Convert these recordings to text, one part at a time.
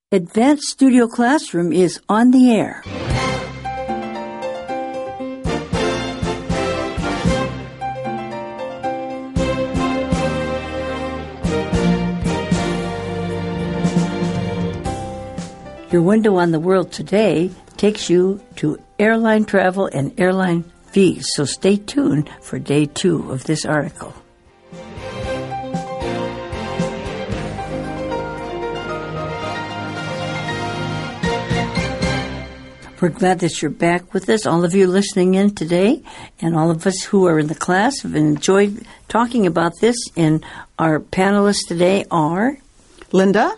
Advanced Studio Classroom is on the air. Your window on the world today takes you to airline travel and airline fees, so stay tuned for day 2 of this article. We're glad that you're back with us, all of you listening in today, and all of us who are in the class have enjoyed talking about this. And our panelists today are Linda,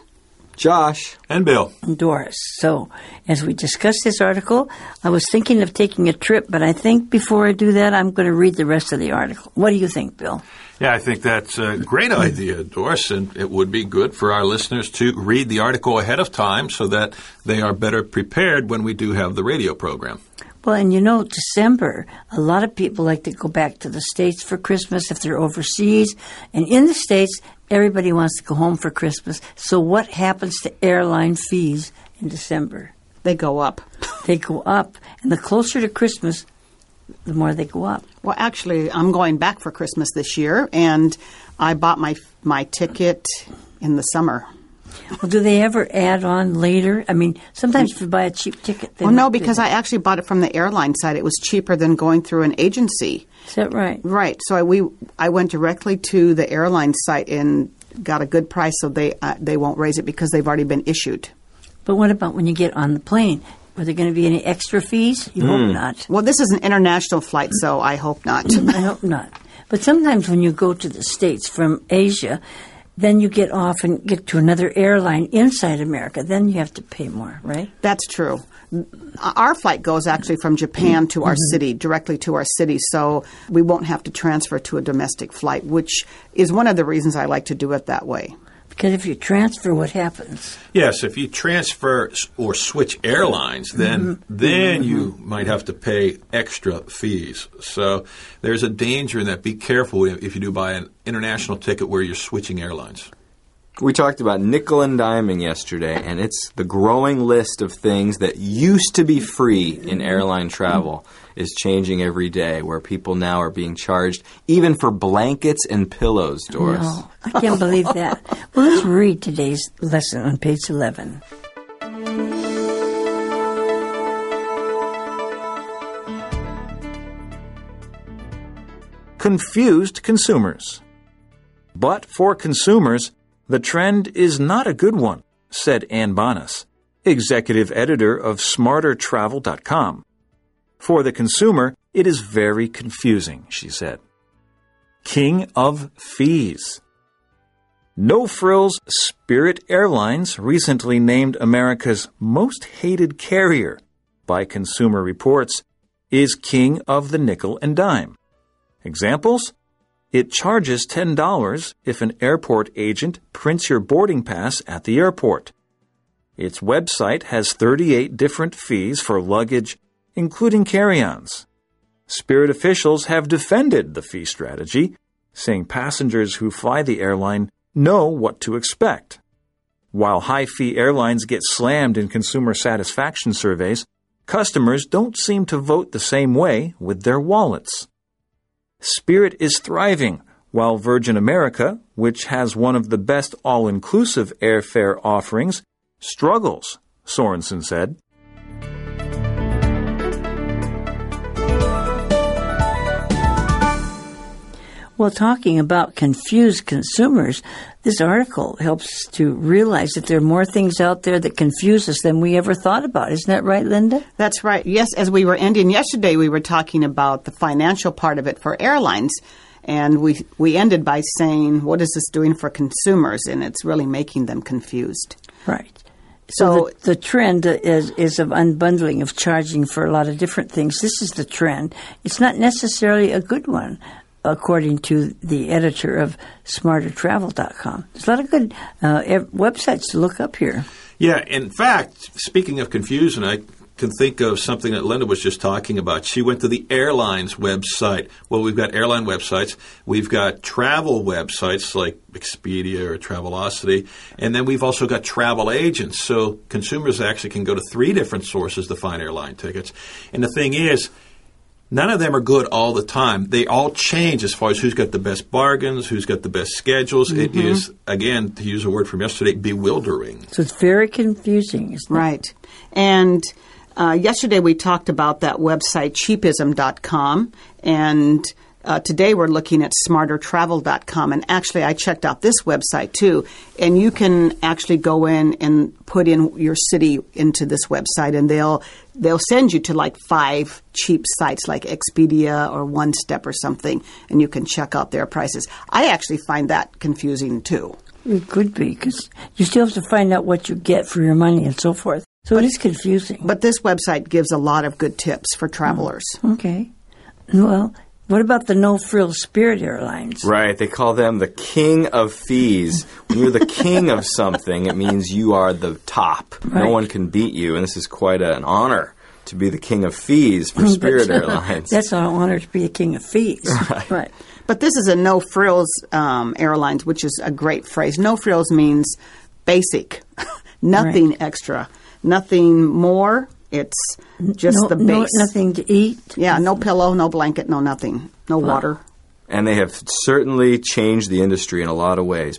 Josh, and Bill, and Doris. So, as we discussed this article, I was thinking of taking a trip, but I think before I do that, I'm going to read the rest of the article. What do you think, Bill? Yeah, I think that's a great idea, Doris, and it would be good for our listeners to read the article ahead of time so that they are better prepared when we do have the radio program. Well, and you know, December, a lot of people like to go back to the States for Christmas if they're overseas. And in the States, everybody wants to go home for Christmas. So what happens to airline fees in December? They go up. They go up. And the closer to Christmas, the more they go up. Well, actually, I'm going back for Christmas this year, and I bought my ticket in the summer. Well, do they ever add on later? I mean, sometimes if you buy a cheap ticket, they Well, no, because I actually bought it from the airline side. It was cheaper than going through an agency. Is that right? Right. So I went directly to the airline site and got a good price, so they won't raise it because they've already been issued. But what about when you get on the plane? Are there going to be any extra fees? You hope not. Well, this is an international flight, so I hope not. I hope not. But sometimes when you go to the States from Asia, then you get off and get to another airline inside America. Then you have to pay more, right? That's true. Our flight goes actually from Japan to our city, directly to our city, so we won't have to transfer to a domestic flight, which is one of the reasons I like to do it that way. Because if you transfer, what happens? Yes, if you transfer or switch airlines, then you might have to pay extra fees. So there's a danger in that. Be careful if you do buy an international ticket where you're switching airlines. We talked about nickel and diming yesterday, and it's the growing list of things that used to be free in airline travel is changing every day, where people now are being charged even for blankets and pillows, Doris. No, I can't believe that. Well, let's read today's lesson on page 11. Confused consumers. But for consumers, the trend is not a good one, said Ann Bonus, executive editor of SmarterTravel.com. For the consumer, it is very confusing, she said. King of fees. No Frills Spirit Airlines recently named America's most hated carrier by Consumer Reports is king of the nickel and dime. Examples? It charges $10 if an airport agent prints your boarding pass at the airport. Its website has 38 different fees for luggage, including carry-ons. Spirit officials have defended the fee strategy, saying passengers who fly the airline know what to expect. While high-fee airlines get slammed in consumer satisfaction surveys, customers don't seem to vote the same way with their wallets. Spirit is thriving, while Virgin America, which has one of the best all-inclusive airfare offerings, struggles, Sorensen said. Well, talking about confused consumers, this article helps to realize that there are more things out there that confuse us than we ever thought about. Isn't that right, Linda? That's right. Yes, as we were ending yesterday, we were talking about the financial part of it for airlines. And we ended by saying, what is this doing for consumers? And it's really making them confused. Right. So the trend is of unbundling, of charging for a lot of different things. This is the trend. It's not necessarily a good one, according to the editor of SmarterTravel.com. There's a lot of good websites to look up here. Yeah, in fact, speaking of confusion, I can think of something that Linda was just talking about. She went to the airline's website. Well, we've got airline websites. We've got travel websites like Expedia or Travelocity. And then we've also got travel agents. So consumers actually can go to 3 different sources to find airline tickets. And the thing is, none of them are good all the time. They all change as far as who's got the best bargains, who's got the best schedules. It is, again, to use a word from yesterday, bewildering. So it's very confusing, isn't it? Right. And yesterday we talked about that website, cheapism.com, and today we're looking at smartertravel.com. And actually, I checked out this website too, and you can actually go in and put in your city into this website, and they'll send you to like 5 cheap sites like Expedia or One Step or something, and you can check out their prices. I actually find that confusing too. It could be, because you still have to find out what you get for your money and so forth. So it is confusing. But this website gives a lot of good tips for travelers. Okay. Well, what about the no-frills Spirit Airlines? Right. They call them the king of fees. When you're the king of something, it means you are the top. Right. No one can beat you, and this is quite an honor to be the king of fees for Spirit Airlines. That's an honor to be a king of fees. Right. But this is a no-frills airlines, which is a great phrase. No-frills means basic, nothing extra, nothing more. It's just the base. Nothing to eat. Yeah, no pillow, no blanket, no nothing, no water. And they have certainly changed the industry in a lot of ways.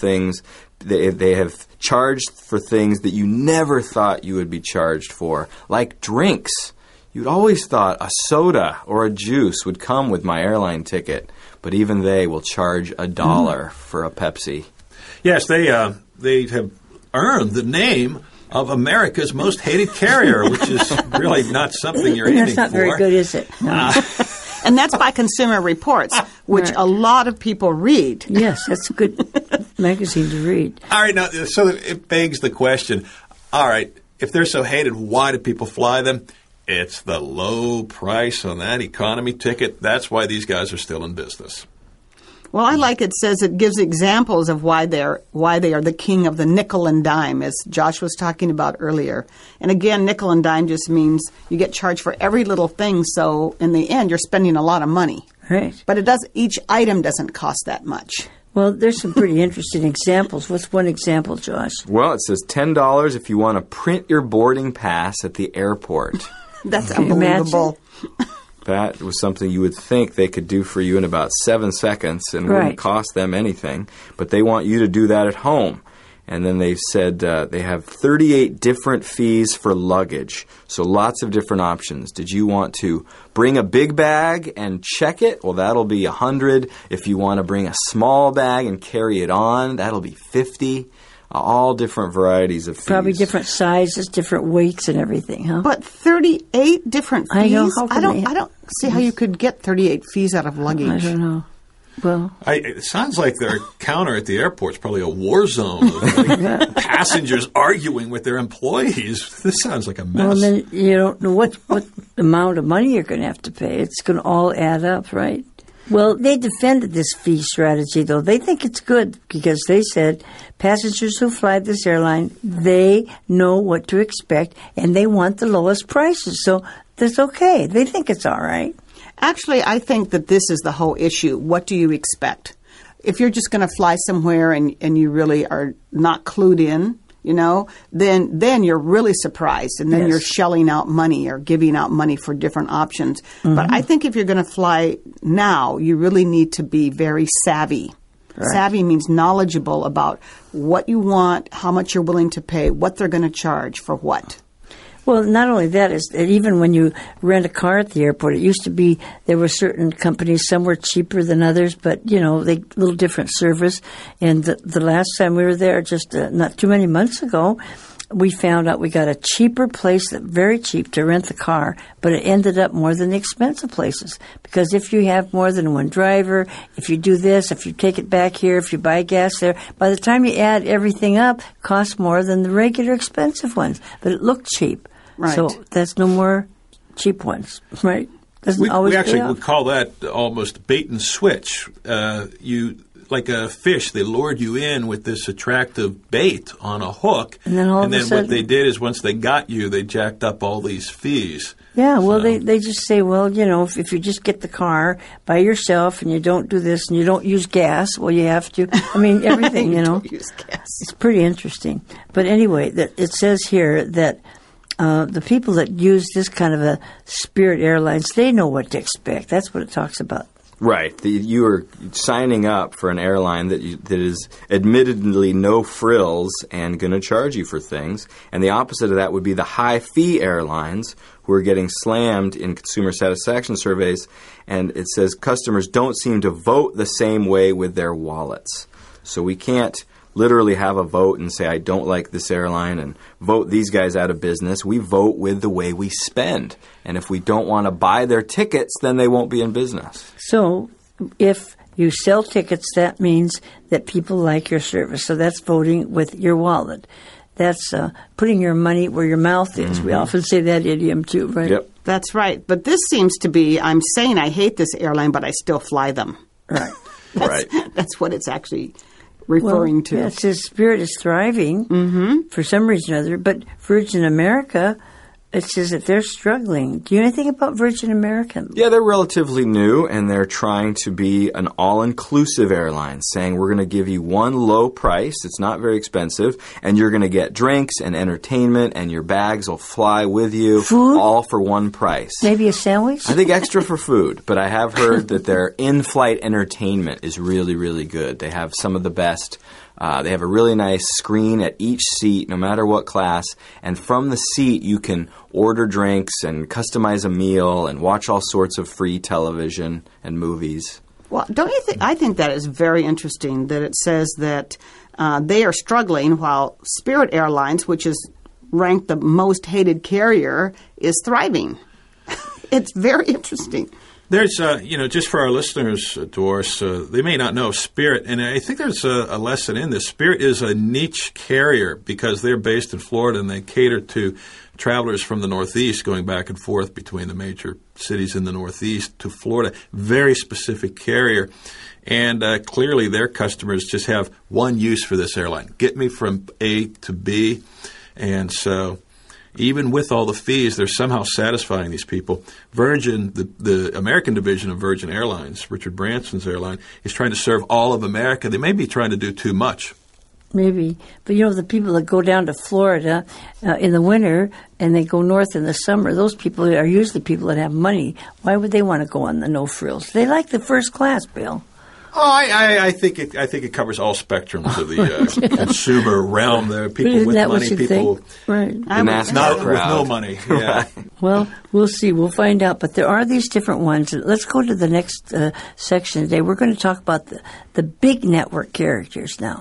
They have charged for things that you never thought you would be charged for, like drinks. You'd always thought a soda or a juice would come with my airline ticket, but even they will charge $1 for a Pepsi. Yes, they have earned the name of America's most hated carrier, which is really not something you're aiming for. That's not very good, is it? No. And that's by Consumer Reports, which a lot of people read. Yes, that's a good magazine to read. All right, now, so it begs the question, all right, if they're so hated, why do people fly them? It's the low price on that economy ticket. That's why these guys are still in business. Well, I like it says it gives examples of why they are the king of the nickel and dime, as Josh was talking about earlier. And again, nickel and dime just means you get charged for every little thing, so in the end, you're spending a lot of money. Right. But each item doesn't cost that much. Well, there's some pretty interesting examples. What's one example, Josh? Well, it says $10 if you want to print your boarding pass at the airport. That's unbelievable. That was something you would think they could do for you in about 7 seconds and wouldn't cost them anything. But they want you to do that at home. And then they said they have 38 different fees for luggage. So lots of different options. Did you want to bring a big bag and check it? Well, that'll be $100. If you want to bring a small bag and carry it on, that'll be $50. All different varieties of fees. Probably different sizes, different weights, and everything, huh? But 38 different fees? I don't see how you could get 38 fees out of luggage. I don't know. Well, it sounds like their counter at the airport's probably a war zone of passengers arguing with their employees. This sounds like a mess. Well, then you don't know what amount of money you're going to have to pay. It's going to all add up, right? Well, they defended this fee strategy, though. They think it's good because they said passengers who fly this airline, they know what to expect, and they want the lowest prices. So that's okay. They think it's all right. Actually, I think that this is the whole issue. What do you expect? If you're just going to fly somewhere and you really are not clued in, then you're really surprised, and then you're shelling out money or giving out money for different options. Mm-hmm. But I think if you're going to fly now, you really need to be very savvy. Right. Savvy means knowledgeable about what you want, how much you're willing to pay, what they're going to charge for what. Well, not only that, is that even when you rent a car at the airport, it used to be there were certain companies, some were cheaper than others, but, they little different service. And the last time we were there, just not too many months ago, we found out we got a cheaper place, very cheap, to rent the car, but it ended up more than the expensive places. Because if you have more than one driver, if you do this, if you take it back here, if you buy gas there, by the time you add everything up, it costs more than the regular expensive ones. But it looked cheap. Right. So that's no more cheap ones, right? We actually would call that almost bait and switch. You like a fish. They lured you in with this attractive bait on a hook. And then what they did is once they got you, they jacked up all these fees. Yeah, well, they just say, well, if you just get the car by yourself and you don't do this and you don't use gas, well, you have to. I mean, everything, Don't use gas. It's pretty interesting. But anyway, it says here that the people that use this kind of a Spirit Airlines, they know what to expect. That's what it talks about. Right. You are signing up for an airline that is admittedly no frills and going to charge you for things. And the opposite of that would be the high-fee airlines who are getting slammed in consumer satisfaction surveys. And it says customers don't seem to vote the same way with their wallets. So we can't literally have a vote and say, I don't like this airline and vote these guys out of business. We vote with the way we spend. And if we don't want to buy their tickets, then they won't be in business. So if you sell tickets, that means that people like your service. So that's voting with your wallet. That's putting your money where your mouth is. Mm-hmm. We often say that idiom too, right? Yep. That's right. But this seems to be, I'm saying I hate this airline, but I still fly them. Right. That's what it's actually referring to. Yeah, it says Spirit is thriving for some reason or other, but Virgin America, it says that they're struggling. Do you know anything about Virgin America? Yeah, they're relatively new, and they're trying to be an all-inclusive airline, saying we're going to give you one low price, it's not very expensive, and you're going to get drinks and entertainment, and your bags will fly with you, food? All for one price. Maybe a sandwich? I think extra for food, but I have heard that their in-flight entertainment is really, really good. They have some of the best. They have a really nice screen at each seat, no matter what class. And from the seat, you can order drinks and customize a meal and watch all sorts of free television and movies. Well, don't you think? I think that is very interesting that it says that they are struggling while Spirit Airlines, which is ranked the most hated carrier, is thriving. It's very interesting. There's, just for our listeners, Doris, they may not know Spirit, and I think there's a lesson in this. Spirit is a niche carrier because they're based in Florida and they cater to travelers from the Northeast going back and forth between the major cities in the Northeast to Florida. Very specific carrier. And clearly their customers just have one use for this airline. Get me from A to B. And so even with all the fees, they're somehow satisfying these people. Virgin, the American division of Virgin Airlines, Richard Branson's airline, is trying to serve all of America. They may be trying to do too much. Maybe. But, the people that go down to Florida in the winter and they go north in the summer, those people are usually people that have money. Why would they want to go on the no frills? They like the first class, Bill. Oh, I think it covers all spectrums of the consumer realm. There are people with money, people with no money. Yeah. Well, we'll see. We'll find out. But there are these different ones. Let's go to the next section today. We're going to talk about the big network characters now.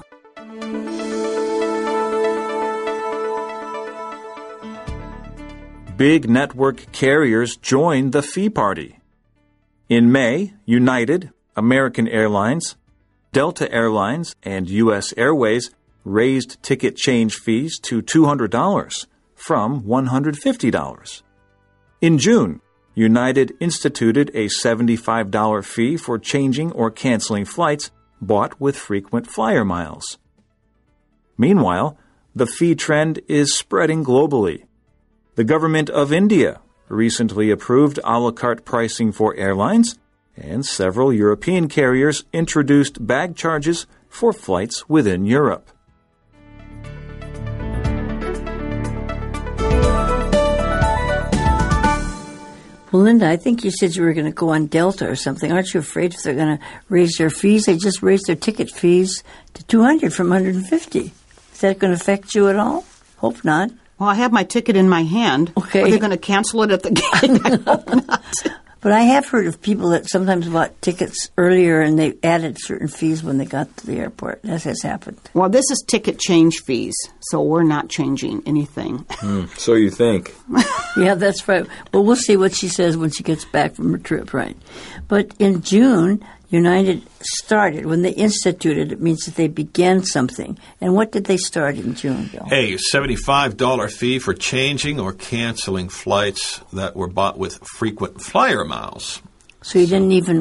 Big network carriers join the fee party. In May, United, American Airlines, Delta Airlines, and U.S. Airways raised ticket change fees to $200 from $150. In June, United instituted a $75 fee for changing or canceling flights bought with frequent flyer miles. Meanwhile, the fee trend is spreading globally. The government of India recently approved a la carte pricing for airlines, and several European carriers introduced bag charges for flights within Europe. Well, Linda, I think you said you were going to go on Delta or something. Aren't you afraid if they're going to raise their fees? They just raised their ticket fees to $200 from $150. Is that going to affect you at all? Hope not. Well, I have my ticket in my hand. Okay. Are they going to cancel it at the gate? I hope not. But I have heard of people that sometimes bought tickets earlier and they added certain fees when they got to the airport. That has happened. Well, this is ticket change fees, so we're not changing anything. So you think. Yeah, that's right. Well, we'll see what she says when she gets back from her trip, right? But in June, United started. When they instituted, it means that they began something. And what did they start in June, Bill? A $75 fee for changing or canceling flights that were bought with frequent flyer miles. So you didn't even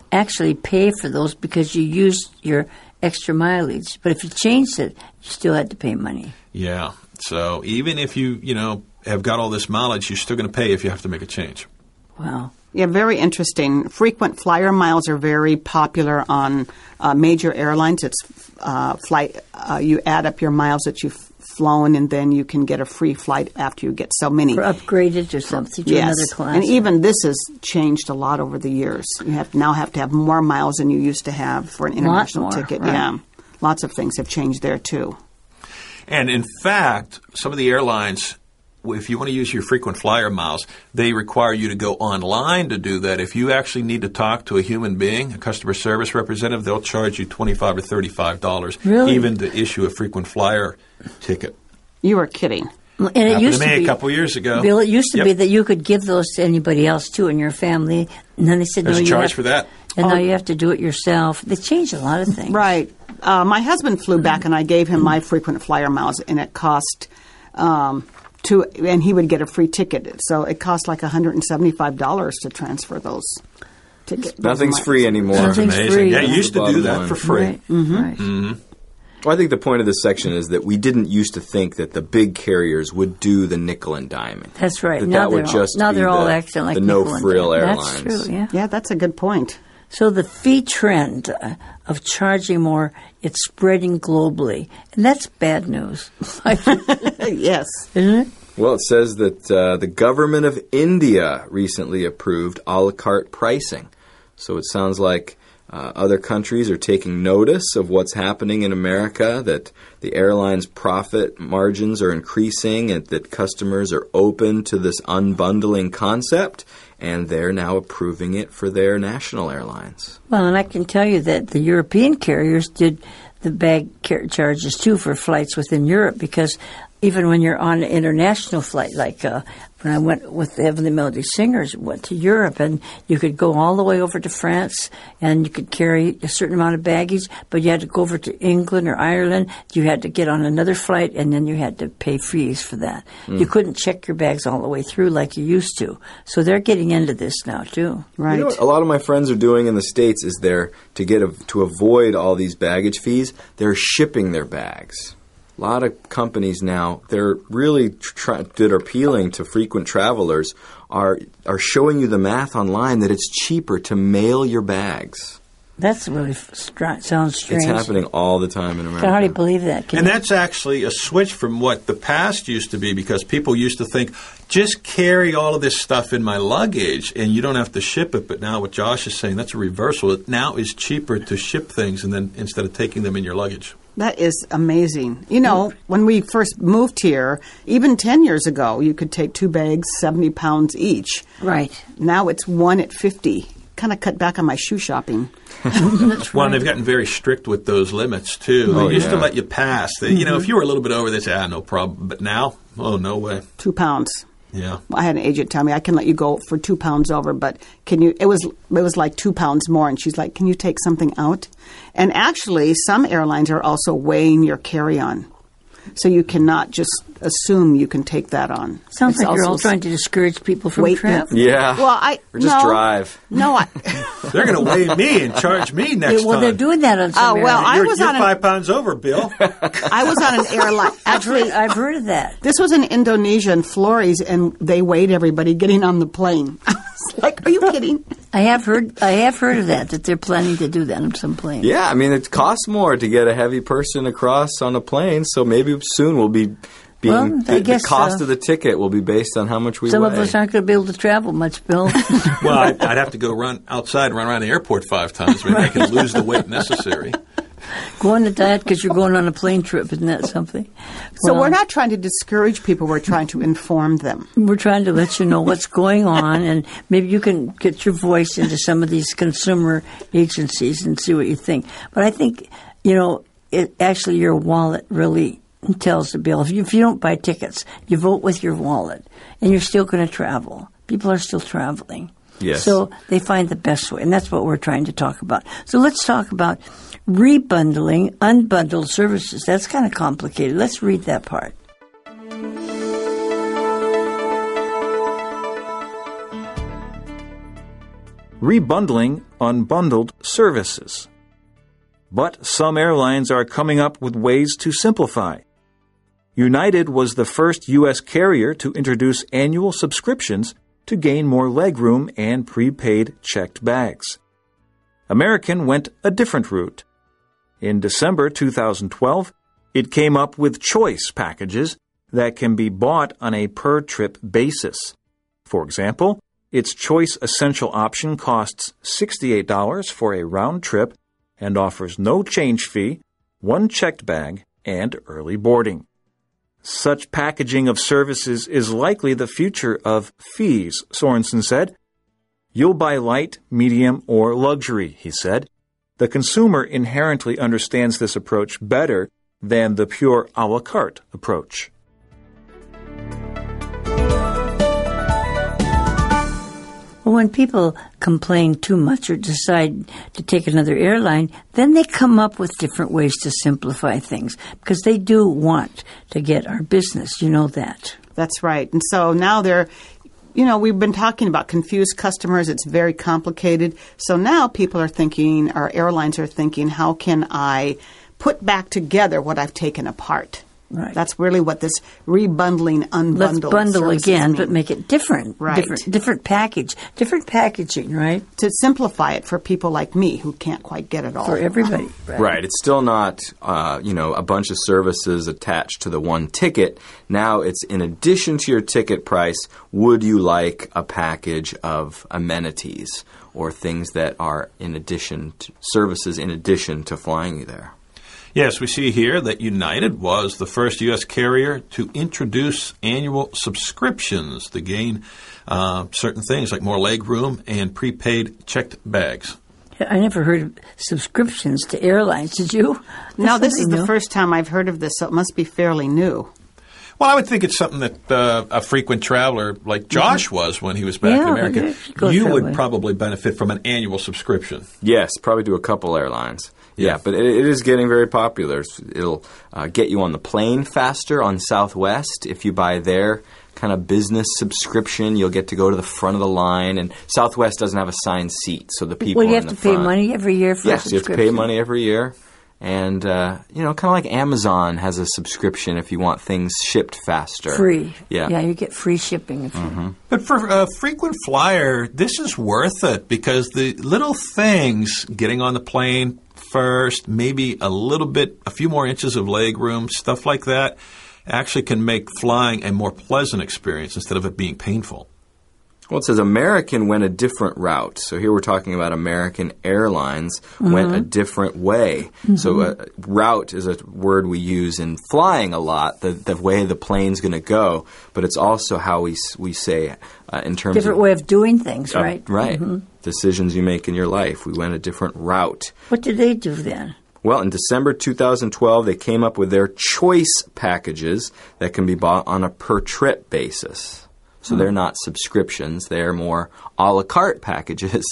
actually pay for those because you used your extra mileage. But if you changed it, you still had to pay money. Yeah. So even if you have got all this mileage, you're still going to pay if you have to make a change. Wow. Yeah, very interesting. Frequent flyer miles are very popular on major airlines. It's flight. You add up your miles that you've flown, and then you can get a free flight after you get so many. Or upgraded or something to another class. And even this has changed a lot over the years. You have to have more miles than you used to have for an international ticket. Right. Yeah, lots of things have changed there too. And in fact, some of the airlines, if you want to use your frequent flyer miles, they require you to go online to do that. If you actually need to talk to a human being, a customer service representative, they'll charge you $25 to $35 Really? even to issue a frequent flyer ticket. You are kidding. And it Happened used to me be, a couple years ago. Bill, it used to Yep. be that you could give those to anybody else too in your family, and then they said There's no, a you charge have, for that. and now you have to do it yourself. They changed a lot of things. Right. My husband flew back, and I gave him my frequent flyer miles, and it cost and he would get a free ticket. So it cost like $175 to transfer those tickets. Nothing's free anymore. Nothing's Amazing. free. Yeah, you used to do that Bottom for line. free. Right. Right. Mm-hmm. Well, I think the point of this section is that we didn't used to think that the big carriers would do the nickel and diming. That's right. That Now would they're just now be they're all the, acting like the nickel and no-frill dime. airlines. That's true. Yeah. Yeah, that's a good point. So the fee trend of charging more, it's spreading globally, and that's bad news, Yes. isn't it? Well, it says that the government of India recently approved a la carte pricing. So it sounds like other countries are taking notice of what's happening in America, that the airlines' profit margins are increasing, and that customers are open to this unbundling concept, and they're now approving it for their national airlines. Well, and I can tell you that the European carriers did the bag charges too for flights within Europe, because even when you're on an international flight, like when I went with the Heavenly Melody Singers, went to Europe, and you could go all the way over to France, and you could carry a certain amount of baggage, but you had to go over to England or Ireland. You had to get on another flight, and then you had to pay fees for that. You couldn't check your bags all the way through like you used to. So they're getting into this now too. Right. You know what a lot of my friends are doing in the States is to avoid all these baggage fees, they're shipping their bags. A lot of companies now, they're really that are appealing to frequent travelers, are showing you the math online that it's cheaper to mail your bags. That's really sounds strange. It's happening all the time in I America. can hardly believe that. And that's actually a switch from what the past used to be, because people used to think, just carry all of this stuff in my luggage and you don't have to ship it. But now what Josh is saying, that's a reversal. It now is cheaper to ship things and then instead of taking them in your luggage. That is amazing. You know, when we first moved here, even 10 years ago, you could take 2 bags, 70 pounds each. Right. Now it's 1 at 50. Kind of cut back on my shoe shopping. Well, and they've gotten very strict with those limits, too. They used to let you pass. You know, if you were a little bit over, they'd say, no problem. But now, no way. 2 pounds. Yeah. I had an agent tell me, I can let you go for 2 pounds over, but can you? It was like 2 pounds more, and she's like, can you take something out? And actually, some airlines are also weighing your carry-on, so you cannot just assume you can take that on. Sounds It's like you're all also trying to discourage people from weight- travel. Yeah. Well, or just no, drive. No, They're going to weigh me and charge me next Well, time. they're doing that on some Oh, well, airlines. I was you're on 5 pounds over, Bill. I was on an airline. Actually, I've heard of that. this was in Indonesia in Flores, and they weighed everybody getting on the plane. I was like, are you kidding? I have heard of that they're planning to do that on some planes. Yeah, I mean, it costs more to get a heavy person across on a plane, so maybe soon we'll be being Well, I the guess, cost of the ticket will be based on how much we Some weigh. of us aren't going to be able to travel much, Bill. Well, I'd have to go run outside, run around the airport 5 times. Maybe I can lose the weight necessary. Go on the diet because you're going on a plane trip. Isn't that something? So Well, we're not trying to discourage people. We're trying to inform them. We're trying to let you know what's going on, and maybe you can get your voice into some of these consumer agencies and see what you think. But I think, actually your wallet really tells the bill. If you don't buy tickets, you vote with your wallet, and you're still going to travel. People are still traveling. Yes. So they find the best way, and that's what we're trying to talk about. So let's talk about rebundling unbundled services. That's kind of complicated. Let's read that part. rebundling unbundled services. But some airlines are coming up with ways to simplify. United was the first U.S. carrier to introduce annual subscriptions to gain more legroom and prepaid checked bags. American went a different route. In December 2012, it came up with choice packages that can be bought on a per-trip basis. For example, its Choice Essential option costs $68 for a round trip and offers no change fee, one checked bag, and early boarding. Such packaging of services is likely the future of fees, Sorensen said. You'll buy light, medium, or luxury, he said. The consumer inherently understands this approach better than the pure a la carte approach. Well, when people complain too much or decide to take another airline, then they come up with different ways to simplify things because they do want to get our business. You know that. That's right. And so now we've been talking about confused customers. It's very complicated. So now people are thinking, our airlines are thinking, how can I put back together what I've taken apart? Right. That's really what this rebundling, unbundled Let's bundle again, mean. but make it different. Right. Different packaging, right? To simplify it for people like me who can't quite get it all. For everybody. Right. It's still not, a bunch of services attached to the one ticket. Now it's in addition to your ticket price, would you like a package of amenities or things that are in addition to services in addition to flying you there? Yes, we see here that United was the first U.S. carrier to introduce annual subscriptions to gain certain things like more legroom and prepaid checked bags. I never heard of subscriptions to airlines. Did you? No, this is the first time I've heard of this, so it must be fairly new. Well, I would think it's something that a frequent traveler like Josh was when he was back in America. You would probably benefit from an annual subscription. Yes, probably to a couple airlines. Yeah, but it is getting very popular. It'll get you on the plane faster on Southwest. If you buy their kind of business subscription, you'll get to go to the front of the line. And Southwest doesn't have assigned seats, so the people you in have the to pay front, money every year for a subscription? Yes, you have to pay money every year. And, kind of like Amazon has a subscription if you want things shipped faster. Free. Yeah, you get free shipping. But for a frequent flyer, this is worth it because the little things, getting on the plane first, maybe a few more inches of leg room, stuff like that, actually can make flying a more pleasant experience instead of it being painful. Well, it says American went a different route. So here we're talking about American Airlines went a different way. So route is a word we use in flying a lot, the way the plane's going to go, but it's also how we say in terms different of... way of doing things, right? Right. Decisions you make in your life. We went a different route. What did they do then? Well, in December 2012, they came up with their choice packages that can be bought on a per-trip basis. So they're not subscriptions. They're more a la carte packages.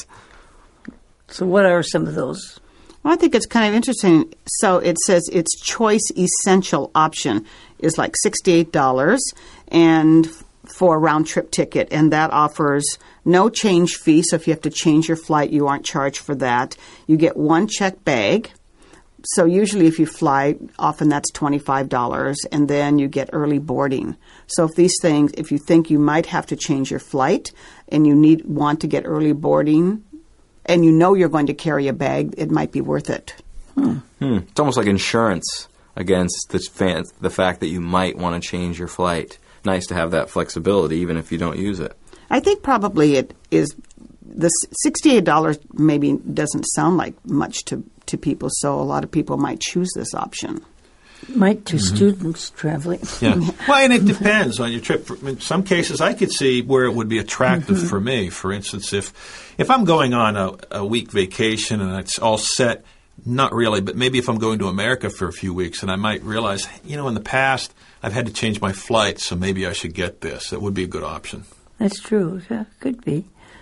So what are some of those? Well, I think it's kind of interesting. So it says its Choice Essential option is like $68 and for a round-trip ticket, and that offers no change fee. So if you have to change your flight, you aren't charged for that. You get one checked bag. So usually if you fly, often that's $25, and then you get early boarding. So if you think you might have to change your flight and you want to get early boarding and you know you're going to carry a bag, it might be worth it. It's almost like insurance against the fact that you might want to change your flight. Nice to have that flexibility even if you don't use it. I think probably it is the $68 maybe doesn't sound like much to people, so a lot of people might choose this option. Might to students traveling. Yeah. Well, and it depends on your trip. In some cases, I could see where it would be attractive for me. For instance, if I'm going on a week vacation and it's all set, not really, but maybe if I'm going to America for a few weeks and I might realize, in the past I've had to change my flight, so maybe I should get this. That would be a good option. That's true. Yeah, could be.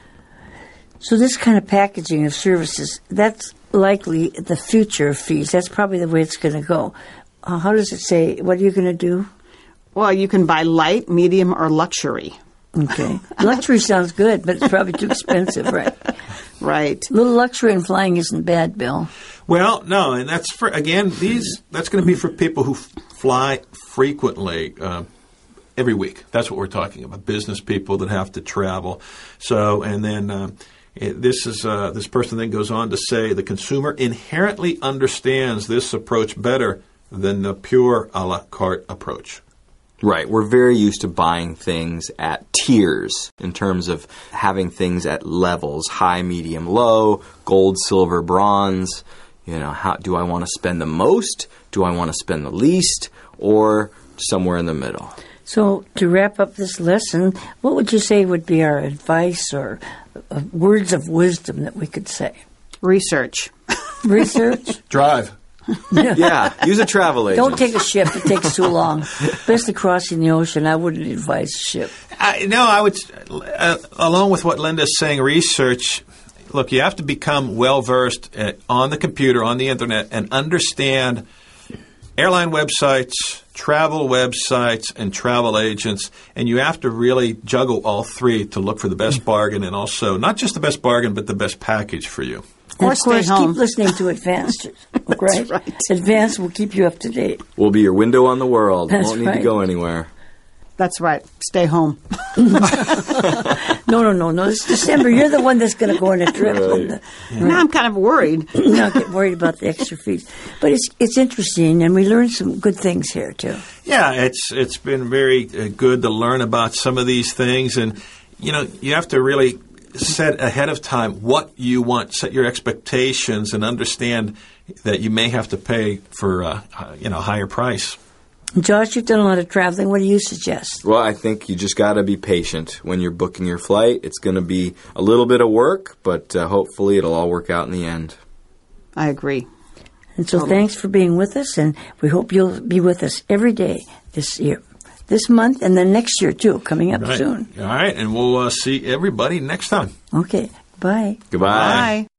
So this kind of packaging of services, that's likely the future of fees. That's probably the way it's going to go. How does it say? What are you going to do? Well, you can buy light, medium, or luxury. Okay. Luxury sounds good, but it's probably too expensive, right? Right. A little luxury in flying isn't bad, Bill. Well, no, and that's for again that's going to be for people who fly frequently. Every week. That's what we're talking about. Business people that have to travel. So, and then this person then goes on to say the consumer inherently understands this approach better than the pure a la carte approach. Right. We're very used to buying things at tiers in terms of having things at levels, high, medium, low, gold, silver, bronze. How do I want to spend the most? Do I want to spend the least? Or somewhere in the middle? So, to wrap up this lesson, what would you say would be our advice or words of wisdom that we could say? Research. Research? Drive. Yeah, use a travel agent. Don't take a ship. It takes too long. Especially crossing the ocean, I wouldn't advise a ship. I would, along with what Linda's saying, research. Look, you have to become well-versed on the computer, on the Internet, and understand airline websites, travel websites, and travel agents, and you have to really juggle all three to look for the best bargain and also not just the best bargain, but the best package for you. And of course, keep listening to Advanced, right? Advanced will keep you up to date. We'll be your window on the world. That's Won't need to go anywhere. That's right. Stay home. No. It's December. You're the one that's going to go on a trip. Right. Now I'm kind of worried. Not get worried about the extra fees. But it's interesting, and we learned some good things here, too. Yeah, it's been very good to learn about some of these things. And, you have to really set ahead of time what you want, set your expectations, and understand that you may have to pay for a higher price. Josh, you've done a lot of traveling. What do you suggest? Well, I think you just got to be patient when you're booking your flight. It's going to be a little bit of work, but hopefully it'll all work out in the end. I agree. And so thanks for being with us, and we hope you'll be with us every day this year, this month, and then next year, too, coming up soon. All right, and we'll see everybody next time. Okay, bye. Goodbye. Bye.